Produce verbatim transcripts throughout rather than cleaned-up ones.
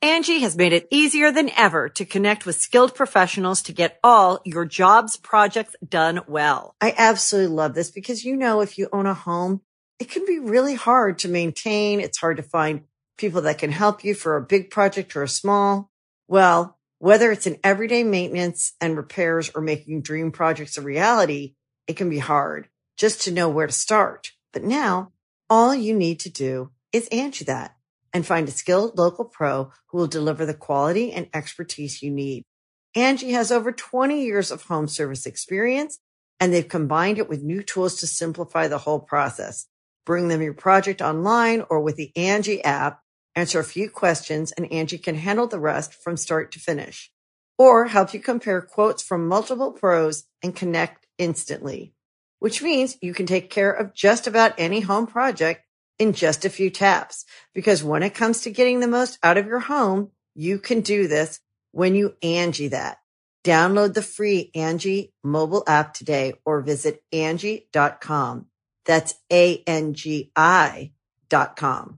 Angie has made it easier than ever to connect with skilled professionals to get all your jobs projects done well. I absolutely love this because, you know, if you own a home, it can be really hard to maintain. It's hard to find people that can help you for a big project or a small. Well, whether it's in everyday maintenance and repairs or making dream projects a reality, it can be hard just to know where to start. But now all you need to do is Angie that and find a skilled local pro who will deliver the quality and expertise you need. Angie has over twenty years of home service experience, and they've combined it with new tools to simplify the whole process. Bring them your project online or with the Angie app, answer a few questions, and Angie can handle the rest from start to finish. Or help you compare quotes from multiple pros and connect instantly, which means you can take care of just about any home project in just a few taps. Because when it comes to getting the most out of your home, you can do this when you Angie that. Download the free Angie mobile app today or visit Angie dot com. That's A N G I dot com.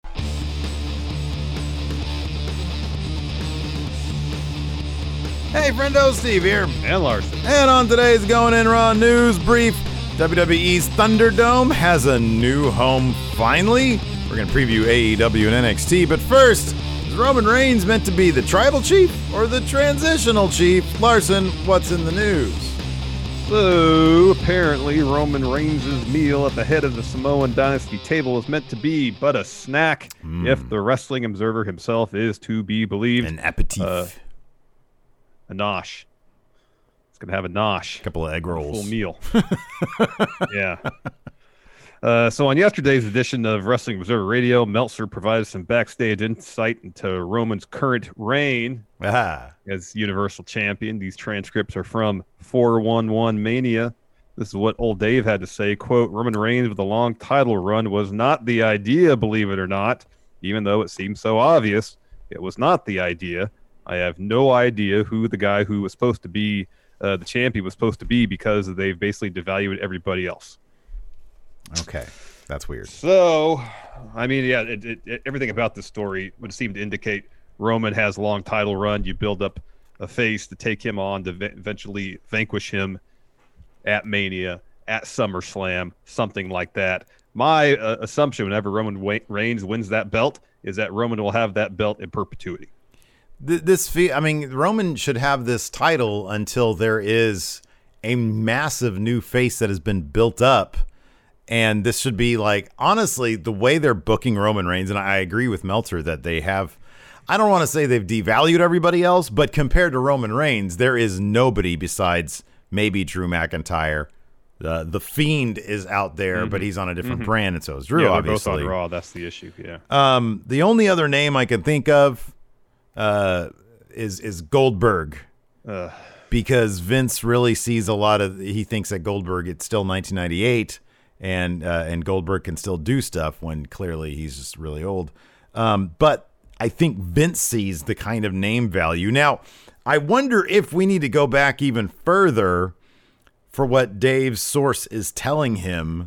Hey, friendo, Steve here. And Larson. And on today's Going In Raw News Brief, W W E's Thunderdome has a new home finally. We're going to preview A E W and N X T, but first, is Roman Reigns meant to be the tribal chief or the transitional chief? Larson, what's in the news? So, apparently, Roman Reigns' meal at the head of the Samoan Dynasty table is meant to be but a snack, mm. if the Wrestling Observer himself is to be believed. An aperitif. Uh, a nosh. It's going to have a nosh. A couple of egg rolls. Full meal. Yeah. Uh, so on yesterday's edition of Wrestling Observer Radio, Meltzer provided some backstage insight into Roman's current reign ah. as Universal Champion. These transcripts are from four one one Mania. This is what old Dave had to say. Quote, Roman Reigns with a long title run was not the idea, believe it or not, even though it seems so obvious. It was not the idea. I have no idea who the guy who was supposed to be uh, the champion was supposed to be because they've basically devalued everybody else. Okay, that's weird. So, I mean, yeah, it, it, it, everything about this story would seem to indicate Roman has a long title run. You build up a face to take him on to v- eventually vanquish him at Mania, at SummerSlam, something like that. My uh, assumption whenever Roman Wa- Reigns wins that belt is that Roman will have that belt in perpetuity. This, fe- I mean, Roman should have this title until there is a massive new face that has been built up. And this should be like, honestly, the way they're booking Roman Reigns, and I agree with Meltzer that they have, I don't want to say they've devalued everybody else, but compared to Roman Reigns, there is nobody besides maybe Drew McIntyre. Uh, the Fiend is out there, mm-hmm. but he's on a different mm-hmm. brand, and so is Drew, yeah, they're obviously. both on Raw. That's the issue, yeah. Um, the only other name I can think of uh, is is Goldberg. Uh, because Vince really sees a lot of, he thinks that Goldberg, it's still nineteen ninety-eight, and uh, and Goldberg can still do stuff when clearly he's just really old. Um, but I think Vince sees the kind of name value. Now, I wonder if we need to go back even further for what Dave's source is telling him.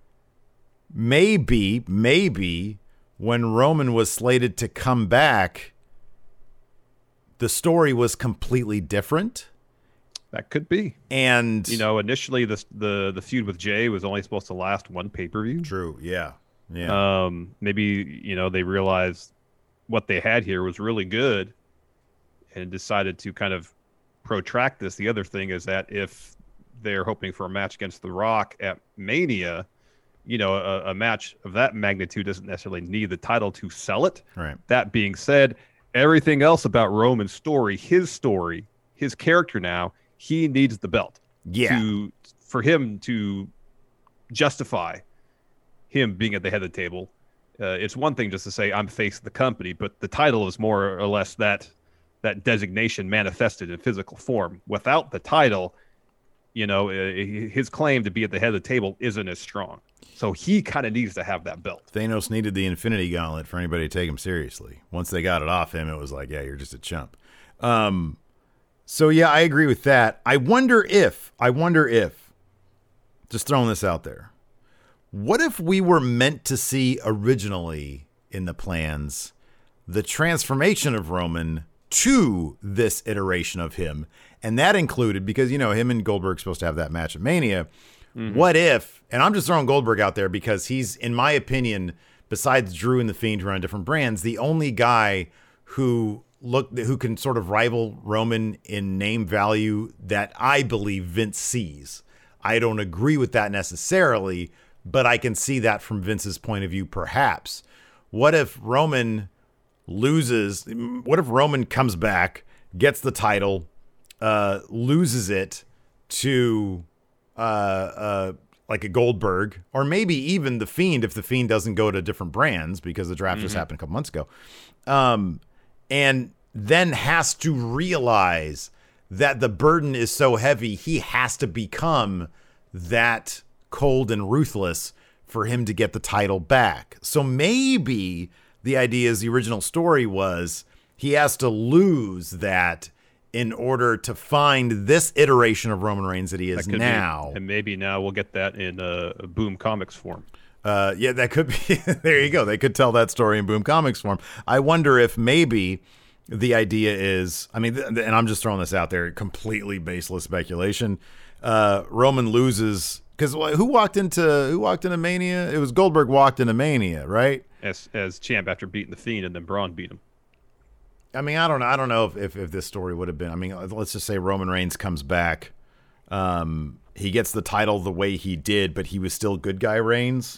Maybe, maybe when Roman was slated to come back, the story was completely different. That could be. And, you know, initially the the the feud with Jay was only supposed to last one pay-per-view. True. Yeah. Yeah. Um, maybe, you know, they realized what they had here was really good and decided to kind of protract this. The other thing is that if they're hoping for a match against The Rock at Mania, you know, a, a match of that magnitude doesn't necessarily need the title to sell it. Right. That being said, everything else about Roman's story, his story, his character now, he needs the belt. Yeah. To, for him to justify him being at the head of the table. Uh, it's one thing just to say, I'm face of the company, but the title is more or less that that designation manifested in physical form. Without the title, you know, uh, his claim to be at the head of the table isn't as strong. So he kind of needs to have that belt. Thanos needed the Infinity Gauntlet for anybody to take him seriously. Once they got it off him, it was like, yeah, you're just a chump. Um, so, yeah, I agree with that. I wonder if, I wonder if, just throwing this out there, what if we were meant to see originally in the plans the transformation of Roman to this iteration of him. And that included, because, you know, him and Goldberg's supposed to have that match at Mania. Mm-hmm. What if, and I'm just throwing Goldberg out there because he's, in my opinion, besides Drew and The Fiend, who are on different brands, the only guy who look who can sort of rival Roman in name value that I believe Vince sees. I don't agree with that necessarily, but I can see that from Vince's point of view, perhaps. What if Roman loses? What if Roman comes back, gets the title, uh, loses it to uh, uh, like a Goldberg, or maybe even The Fiend if The Fiend doesn't go to different brands because the draft mm-hmm. just happened a couple months ago. Um, and then has to realize that the burden is so heavy, he has to become that cold and ruthless for him to get the title back. So maybe the idea is the original story was he has to lose that in order to find this iteration of Roman Reigns that he is that now. Be, and maybe now we'll get that in uh, Boom Comics form. Uh, yeah, that could be. There you go. They could tell that story in Boom Comics form. I wonder if maybe the idea is, I mean, th- and I'm just throwing this out there, completely baseless speculation. Uh, Roman loses because who walked into who walked into Mania? It was Goldberg walked into Mania, right? As as champ after beating the Fiend, and then Braun beat him. I mean, I don't know. I don't know if, if, if this story would have been. I mean, let's just say Roman Reigns comes back. Um, he gets the title the way he did, but he was still good guy Reigns.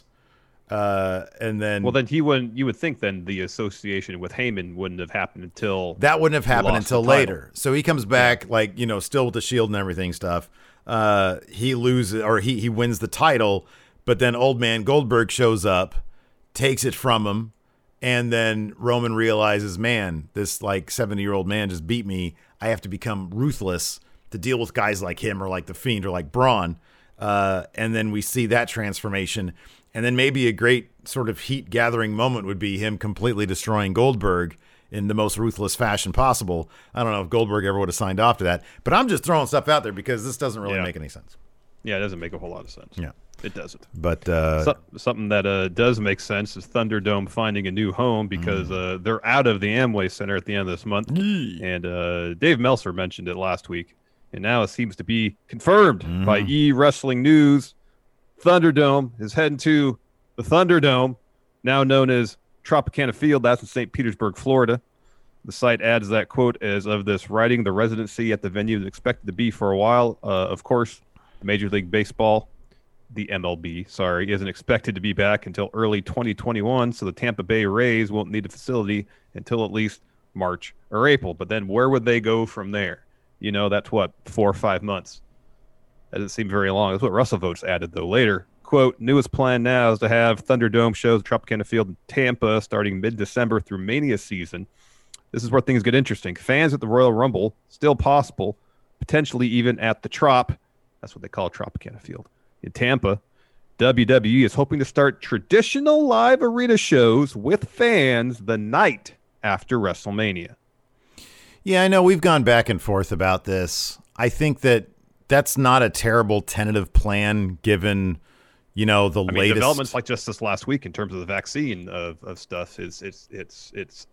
Uh, and then, well, then he wouldn't. You would think then the association with Heyman wouldn't have happened until that wouldn't have happened until later. So he comes back, yeah. like you know, still with the Shield and everything stuff. Uh, he loses or he he wins the title, but then Old Man Goldberg shows up, takes it from him, and then Roman realizes, man, this like seventy year old man just beat me. I have to become ruthless to deal with guys like him or like the Fiend or like Braun. Uh, and then we see that transformation. And then maybe a great sort of heat gathering moment would be him completely destroying Goldberg in the most ruthless fashion possible. I don't know if Goldberg ever would have signed off to that, but I'm just throwing stuff out there because this doesn't really yeah. make any sense. Yeah, it doesn't make a whole lot of sense. Yeah, it doesn't. But uh, so, something that uh, does make sense is Thunderdome finding a new home because mm. uh, they're out of the Amway Center at the end of this month. Mm. And uh, Dave Meltzer mentioned it last week, and now it seems to be confirmed mm. by E! Wrestling News. Thunderdome is heading to the Thunderdome, now known as Tropicana Field. That's in Saint Petersburg, Florida. The site adds that, quote, as of this writing, the residency at the venue is expected to be for a while. Uh, of course, Major League Baseball, the M L B, sorry, isn't expected to be back until early twenty twenty-one, so the Tampa Bay Rays won't need a facility until at least March or April. But then where would they go from there? You know, that's what, four or five months. That doesn't seem very long. That's what Russell Votes added, though, later. Quote, newest plan now is to have Thunderdome shows at Tropicana Field in Tampa starting mid-December through Mania season. This is where things get interesting. Fans at the Royal Rumble, still possible, potentially even at the Trop. That's what they call Tropicana Field. In Tampa, W W E is hoping to start traditional live arena shows with fans the night after WrestleMania. Yeah, I know we've gone back and forth about this. I think that that's not a terrible tentative plan given, you know, the I mean, latest developments like just this last week in terms of the vaccine of, of stuff is it's it's it's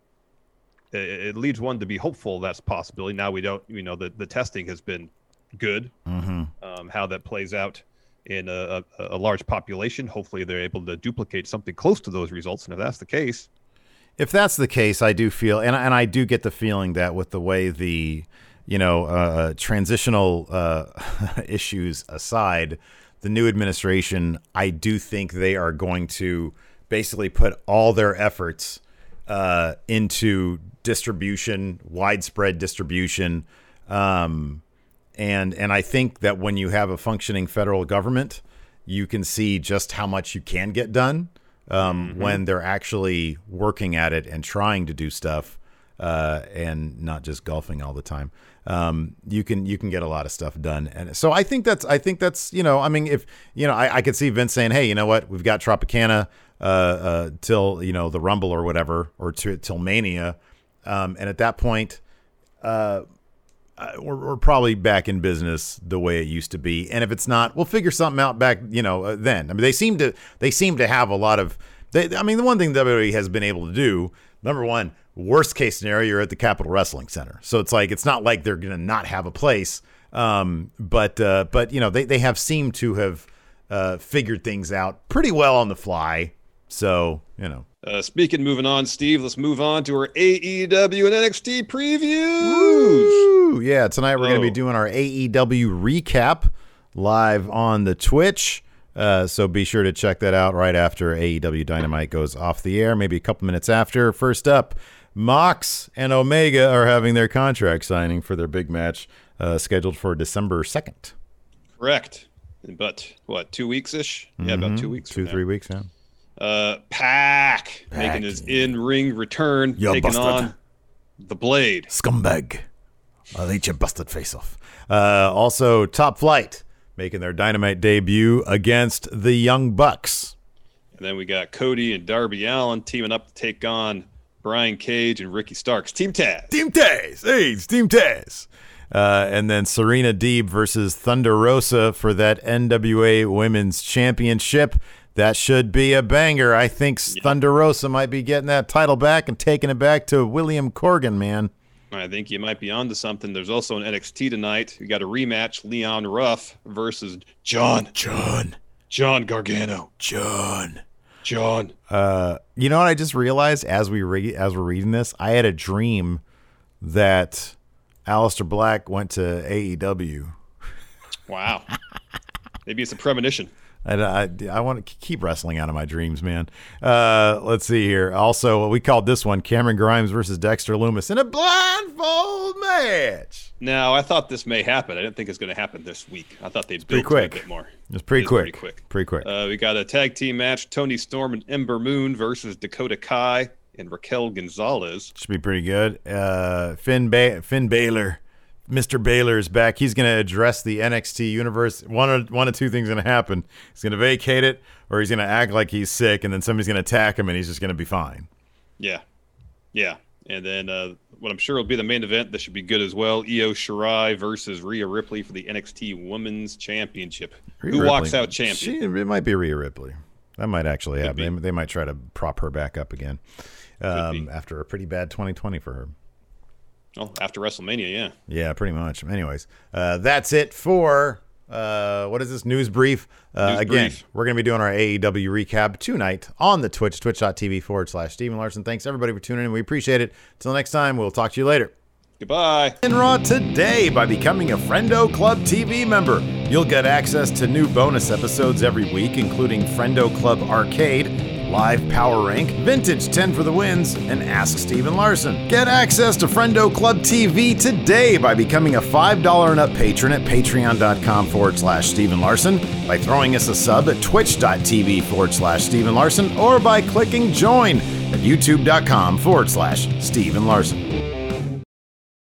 it, it leads one to be hopeful that's a possibility. Now we don't, you know, the, the testing has been good. Mm-hmm. Um, how that plays out in a, a, a large population. Hopefully they're able to duplicate something close to those results. And if that's the case, if that's the case, I do feel, and and I do get the feeling that with the way the, you know, uh, transitional uh, issues aside, the new administration, I do think they are going to basically put all their efforts uh, into distribution, widespread distribution. Um, and and I think that when you have a functioning federal government, you can see just how much you can get done um, mm-hmm. when they're actually working at it and trying to do stuff uh, and not just golfing all the time. Um, you can you can get a lot of stuff done, and so I think that's I think that's you know I mean if you know I, I could see Vince saying, hey, you know what, we've got Tropicana uh, uh, till you know the Rumble or whatever, or to, till Mania, um, and at that point, uh, we're, we're probably back in business the way it used to be, and if it's not, we'll figure something out back you know uh, then. I mean they seem to they seem to have a lot of they, I mean the one thing W W E has been able to do, number one, worst case scenario, you're at the Capitol Wrestling Center. So it's like, it's not like they're going to not have a place. Um, but, uh, but, you know, they, they have seemed to have uh, figured things out pretty well on the fly. So, you know. Uh, speaking, moving on, Steve, let's move on to our A E W and N X T previews. Woo! Yeah, tonight we're oh. going to be doing our A E W recap live on the Twitch. Uh, so be sure to check that out right after A E W Dynamite goes off the air, maybe a couple minutes after. First up, Mox and Omega are having their contract signing for their big match uh, scheduled for December second. Correct. But, what, two weeks-ish? Mm-hmm. Yeah, about two weeks. Two, three weeks, yeah. Uh, Pac, Pac making his in-ring return, You're taking busted. on the Blade. Scumbag. I'll eat your busted face off. Uh, also, Top Flight making their Dynamite debut against the Young Bucks. And then we got Cody and Darby Allin teaming up to take on Brian Cage and Ricky Starks. Team Taz. Team Taz. Hey, it's Team Taz. Uh, and then Serena Deeb versus Thunder Rosa for that N W A Women's Championship. That should be a banger. I think yeah. Thunder Rosa might be getting that title back and taking it back to William Corgan, man. I think you might be onto something. There's also an N X T tonight. We got a rematch, Leon Ruff versus John. John. John Gargano. John. John. Uh, you know what I just realized as we re- as we're reading this? I had a dream that Aleister Black went to A E W. Wow. Maybe it's a premonition. I, I, I want to keep wrestling out of my dreams, man. Uh, let's see here. Also, we called this one Cameron Grimes versus Dexter Lumis in a blindfold match. Now, I thought this may happen. I didn't think it's going to happen this week. I thought they'd build quick. a bit more. It's pretty, it quick. pretty quick. Pretty quick. Uh, we got a tag team match, Tony Storm and Ember Moon versus Dakota Kai and Raquel Gonzalez. Should be pretty good. Uh, Finn, ba- Finn Balor. Mister Baylor is back. He's going to address the N X T universe. One of, one of two things going to happen. He's going to vacate it, or he's going to act like he's sick, and then somebody's going to attack him, and he's just going to be fine. Yeah. Yeah. And then uh, what I'm sure will be the main event, this should be good as well, Io Shirai versus Rhea Ripley for the N X T Women's Championship. Rhea Who Ripley. walks out champion? She, it might be Rhea Ripley. That might actually Could happen. They, they might try to prop her back up again um, after a pretty bad twenty twenty for her. Oh, after WrestleMania, yeah. Yeah, pretty much. Anyways, uh, that's it for, uh, what is this, News Brief. Uh, News again, brief. We're going to be doing our A E W recap tonight on the Twitch, twitch.tv forward slash Stephen Larson. Thanks, everybody, for tuning in. We appreciate it. Until next time, we'll talk to you later. Goodbye. In Raw today, by becoming a Friendo Club T V member, you'll get access to new bonus episodes every week, including Friendo Club Arcade, Live Power Rank, Vintage ten for the Wins, and Ask Stephen Larson. Get access to Friendo Club T V today by becoming a five dollars and up patron at patreon.com forward slash Stephen Larson, by throwing us a sub at twitch.tv forward slash Stephen Larson, or by clicking join at youtube.com forward slash Stephen Larson.